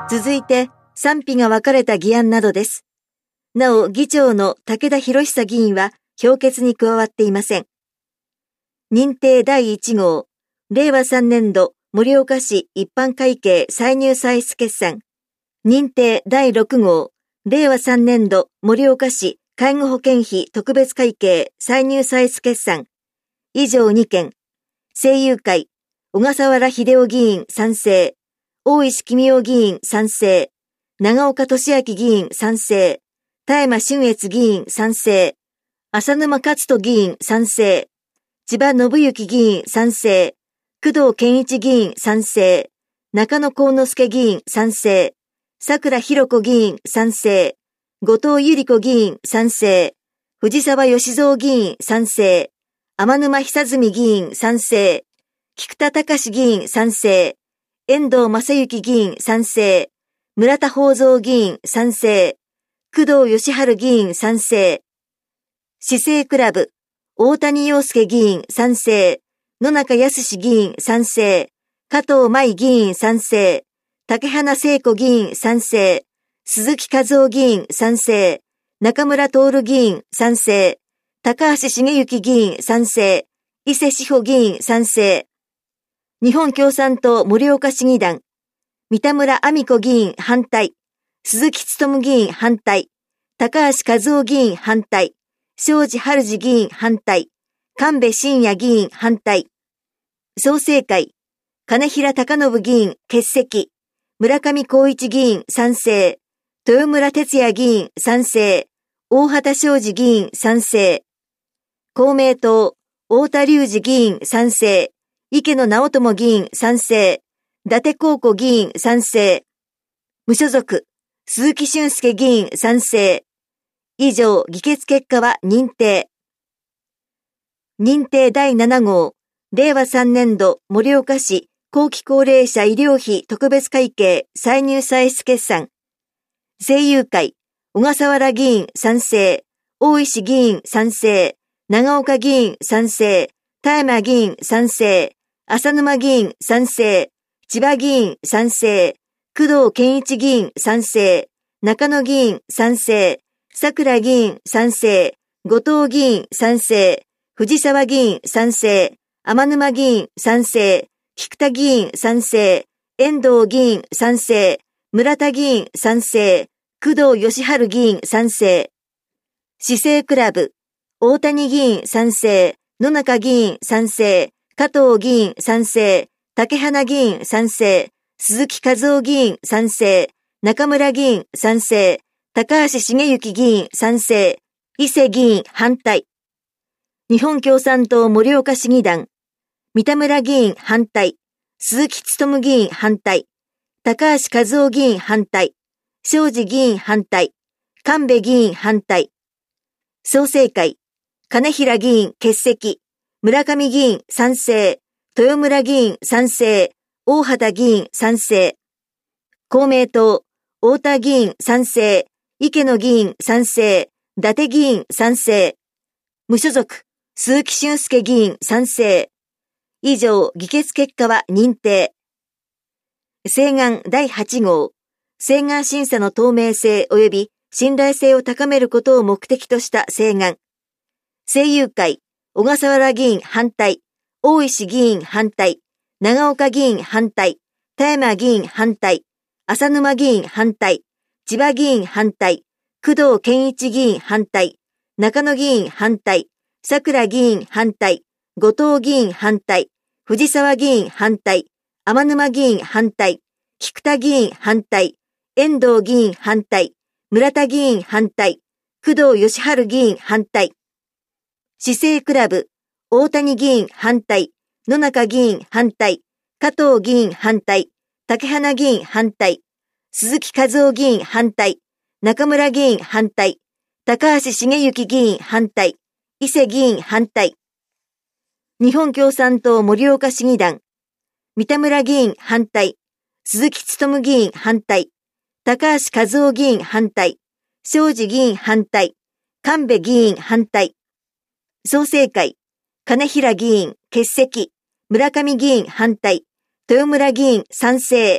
続いて、賛否が分かれた議案などです。なお、議長の武田博久議員は評決に加わっていません。認定第1号、令和3年度盛岡市一般会計歳入歳出決算。認定第6号、令和3年度盛岡市介護保険費特別会計歳入歳出決算。以上2件。政友会、小笠原秀夫議員賛成。大石公夫議員賛成。長岡俊明議員賛成。田山俊越議員賛成。浅沼勝人議員賛成。千葉信之議員賛成。工藤健一議員賛成。中野幸之助議員賛成。桜弘子議員賛成。後藤百合子議員賛成。藤沢義蔵議員賛成。天沼久住議員賛成。菊田隆議員賛成。遠藤正幸議員賛成。村田宝蔵議員賛成。工藤義治議員賛成。市政クラブ、大谷陽介議員賛成。野中康議員賛成。加藤舞議員賛成。竹花聖子議員賛成。鈴木和夫議員賛成。中村徹議員賛成。高橋茂之議員賛成。伊勢志保議員賛成。日本共産党盛岡市議団。三田村亜美子議員反対。鈴木勉議員反対。高橋和夫議員反対。庄司春二議員反対。神戸真也議員反対。創成会、金平隆信議員欠席。村上光一議員賛成。豊村哲也議員賛成。大畑昌司議員賛成。公明党、太田隆二議員賛成。池野直人議員賛成。伊達公子議員賛成。無所属、鈴木俊介議員賛成。以上、議決結果は認定。認定第7号、令和3年度盛岡市後期高齢者医療費特別会計歳入歳出決算。政友会、小笠原議員賛成。大石議員賛成。長岡議員賛成。田山議員賛成。浅沼議員賛成。千葉議員賛成。工藤健一議員賛成。中野議員賛成。桜議員賛成。後藤議員賛成。藤沢議員賛成。天沼議員賛成。菊田議員賛成。遠藤議員賛成。村田議員賛成。工藤義治議員賛成。市政クラブ、大谷議員賛成。野中議員賛成。加藤議員賛成。竹花議員賛成。鈴木和夫議員賛成。中村議員賛成。高橋茂之議員賛成。伊勢議員反対。日本共産党盛岡市議団。三田村議員反対。鈴木勉議員反対。高橋和夫議員反対。庄司議員反対。神戸議員反対。創成会、金平議員欠席。村上議員賛成。豊村議員賛成。大畑議員賛成。公明党、太田議員賛成。池野議員賛成。伊達議員賛成。無所属、鈴木俊介議員賛成。以上、議決結果は認定。請願第8号、請願審査の透明性及び信頼性を高めることを目的とした請願。政友会、小笠原議員反対。大石議員反対。長岡議員反対。田山議員反対。浅沼議員反対。千葉議員反対。工藤健一議員反対。中野議員反対。桜議員反対。後藤議員反対。藤沢議員反対。天沼議員反対。菊田議員反対。遠藤議員反対。村田議員反対。工藤義治議員反対。市政クラブ、大谷議員反対。野中議員反対。加藤議員反対。竹花議員反対。鈴木和夫議員反対。中村議員反対。高橋茂之議員反対。伊勢議員反対。日本共産党盛岡市議団。三田村議員反対。鈴木勉議員反対。高橋和夫議員反対。庄司議員反対。神戸議員反対。創成会、金平議員欠席。村上議員反対。豊村議員賛成。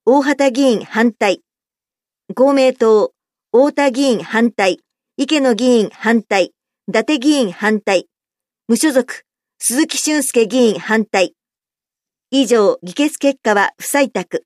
大畑議員反対。公明党、太田議員反対。池野議員反対。伊達議員反対。無所属、鈴木俊介議員反対。以上、議決結果は不採択。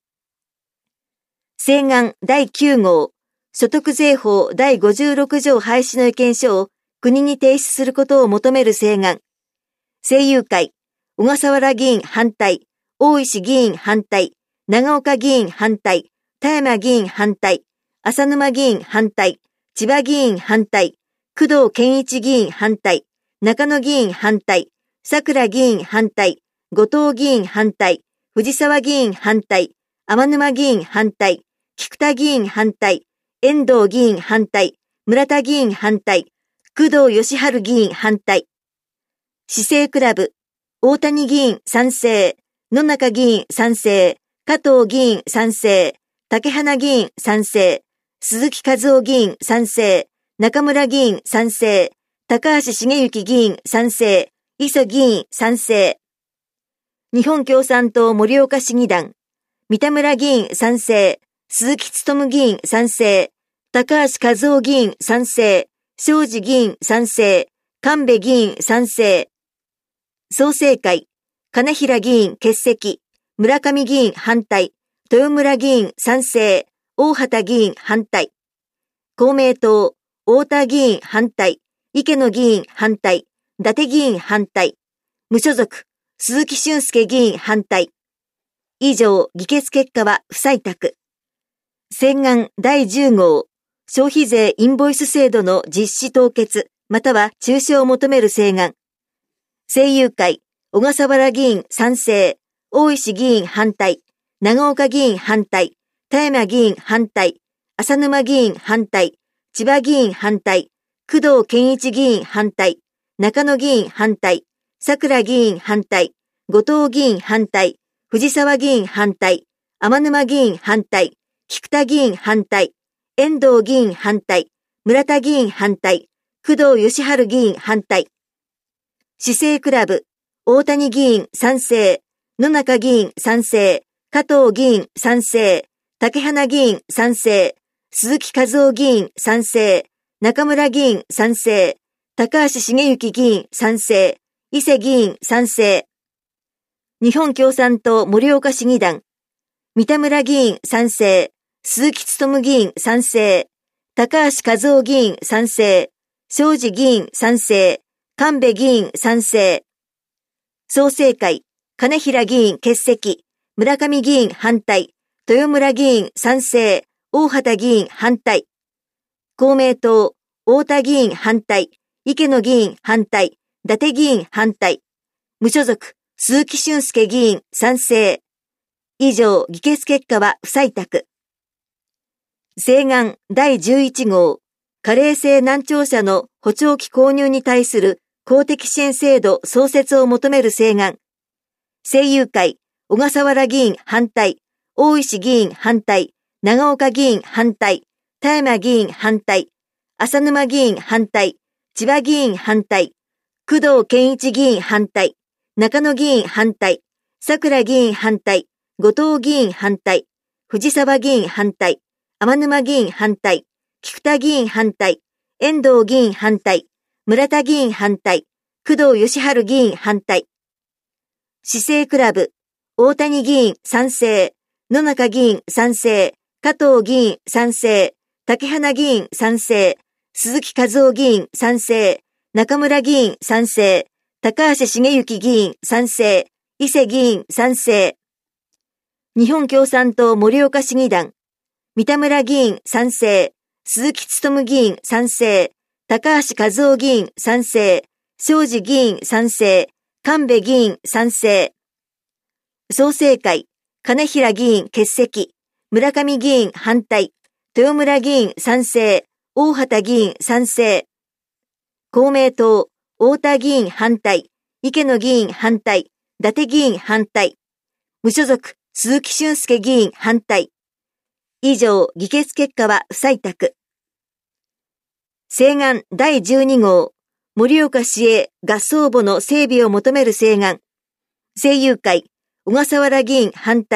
請願第9号、所得税法第56条廃止の意見書を国に提出することを求める請願。政友会、小笠原議員反対。大石議員反対。長岡議員反対。田山議員反対。浅沼議員反対。千葉議員反対。工藤健一議員反対。中野議員反対。桜議員反対。後藤議員反対。藤沢議員反対。天沼議員反対。菊田議員反対。遠藤議員反対。村田議員反対。工藤義治議員反対。市政クラブ、大谷議員賛成。野中議員賛成。加藤議員賛成。竹花議員賛成。鈴木和夫議員賛成。中村議員賛成。高橋茂之議員賛成。磯議員賛成。日本共産党盛岡市議団。三田村議員賛成。鈴木勉議員賛成。高橋和夫議員賛成。庄司議員賛成。神戸議員賛成。創成会。金平議員欠席。村上議員反対。豊村議員賛成。大畑議員反対。公明党。太田議員反対。池野議員反対。伊達議員反対。無所属。鈴木俊介議員反対。以上、議決結果は不採択。請願第10号。消費税インボイス制度の実施凍結、または中止を求める請願。政友会。小笠原議員賛成。大石議員反対。長岡議員反対。田山議員反対。浅沼議員反対。千葉議員反対。工藤健一議員反対。中野議員反対。桜議員反対。後藤議員反対。藤沢議員反対。天沼議員反対。菊田議員反対。遠藤議員反対。村田議員反対。工藤義治議員反対。市政クラブ。大谷議員賛成。野中議員賛成。加藤議員賛成。竹花議員賛成。鈴木和夫議員賛成。中村議員賛成。高橋茂之議員賛成。伊勢議員賛成。日本共産党盛岡市議団。三田村議員賛成。鈴木勉議員賛成。高橋和夫議員賛成。庄司議員賛成。神戸議員賛成。創成会。金平議員欠席。村上議員反対。豊村議員賛成。大畑議員反対。公明党。太田議員反対。池野議員反対。伊達議員反対。無所属。鈴木俊介議員賛成。以上、議決結果は不採択。請願第11号。加齢性難聴者の補聴器購入に対する公的支援制度創設を求める請願。政友会。小笠原議員反対。大石議員反対。長岡議員反対。田山議員反対。浅沼議員反対。千葉議員反対。工藤健一議員反対。中野議員反対。桜議員反対。後藤議員反対。藤沢議員反対。天沼議員反対。菊田議員反対。遠藤議員反対。村田議員反対。工藤義治議員反対。市政クラブ。大谷議員賛成。野中議員賛成。加藤議員賛成。竹花議員賛成。鈴木和夫議員賛成。中村議員賛成。高橋茂之議員賛成。伊勢議員賛成。日本共産党盛岡市議団。三田村議員賛成。鈴木勉議員賛成。高橋和夫議員賛成。庄司議員賛成。神戸議員賛成。創成会。金平議員欠席。村上議員反対。豊村議員賛成。大畑議員賛成。公明党。太田議員反対。池野議員反対。伊達議員反対。無所属。鈴木俊介議員反対。以上、議決結果は不採択。請願第12号。盛岡市営合葬墓の整備を求める請願。政友会。小笠原議員反対。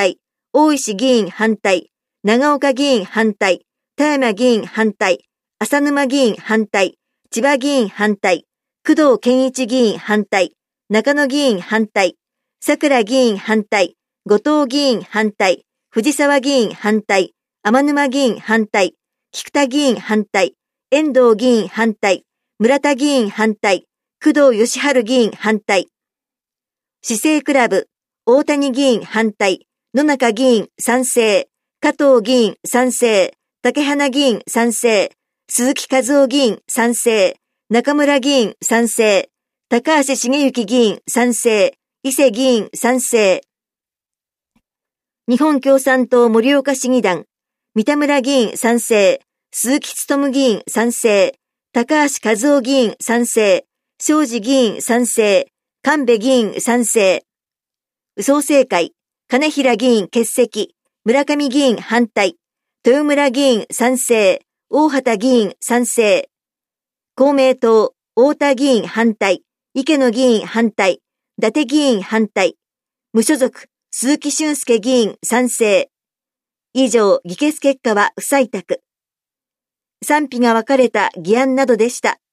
大石議員反対、長岡議員反対、田山議員反対、浅沼議員反対、千葉議員反対、工藤健一議員反対、中野議員反対、桜議員反対、後藤議員反対、藤沢議員反対、天沼議員反対、菊田議員反対、遠藤議員反対、村田議員反対、工藤義治議員反対。市政クラブ、大谷議員反対、野中議員賛成、加藤議員賛成、竹花議員賛成、鈴木和夫議員賛成、中村議員賛成、高橋茂之議員賛成、伊勢議員賛成。日本共産党盛岡市議団、三田村議員賛成、鈴木勉議員賛成、高橋和夫議員賛成、庄司議員賛成、神戸議員賛成。創成会、金平議員欠席、村上議員反対、豊村議員賛成、大畑議員賛成。公明党、太田議員反対、池野議員反対、伊達議員反対。無所属、鈴木俊介議員賛成。以上、議決結果は不採択。賛否が分かれた議案などでした。